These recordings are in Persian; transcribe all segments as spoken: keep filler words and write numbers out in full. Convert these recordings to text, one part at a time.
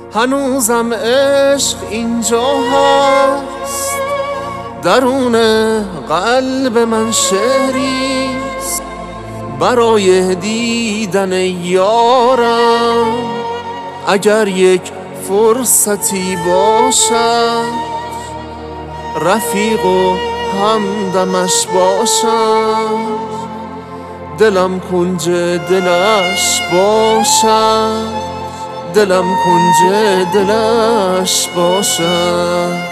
هنوزم عشق اینجا هست، درون قلب من شعریست برای دیدن یارم. اگر یک فرصتی باشد رفیق و همدمش باشم، دلم کنج دلش باشد، دلم کنج دلش باشد.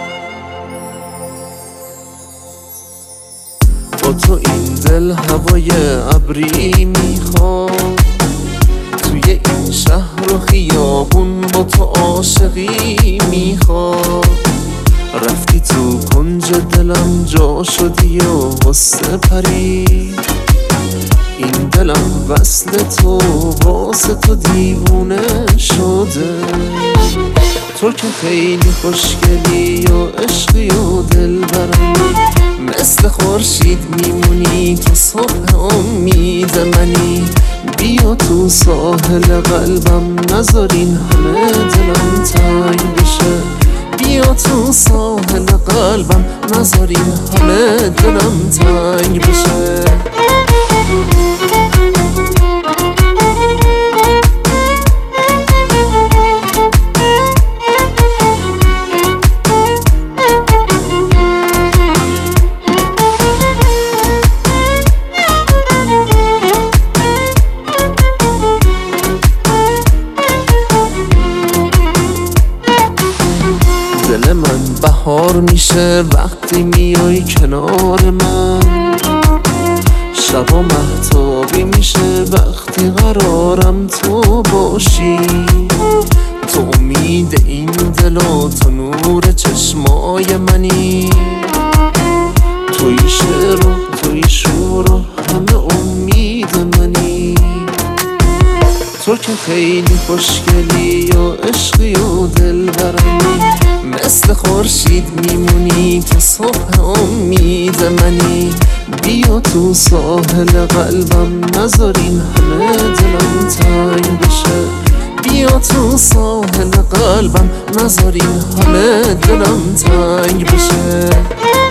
با تو این دل هوای ابری میخواد، توی این شهر و خیابون با تو عاشقی میخواد. رفتی تو کنج دلم جا شدی و غصه پری، این دلم وصل تو واسه تو دیوونه شده. تو که خیلی خوشگلی و عشقی و دلبرم، مثل خورشید میمونی تو صبح امید منی. بیا تو ساحل قلبم نذار این همه دلم تنگ بشه، بیا تو ساحل قلبم نذار این همه دلم تنگ بشه. دل من بهار میشه وقتی میای کنار من، شبا مهتابی میشه وقتی قرارم تو باشی. تو امید این دل و تو نور چشمای منی، توی شعر و توی شور و همه امید منی. تو که خیلی خوشگلی و عشقی و دلبرمی، مثل خورشید میمونی تو صبح امید منی. بیا تو ساحل قلبم نذار این همه دلم تنگ بشه، بیا تو ساحل قلبم نذار این همه دلم تنگ بشه.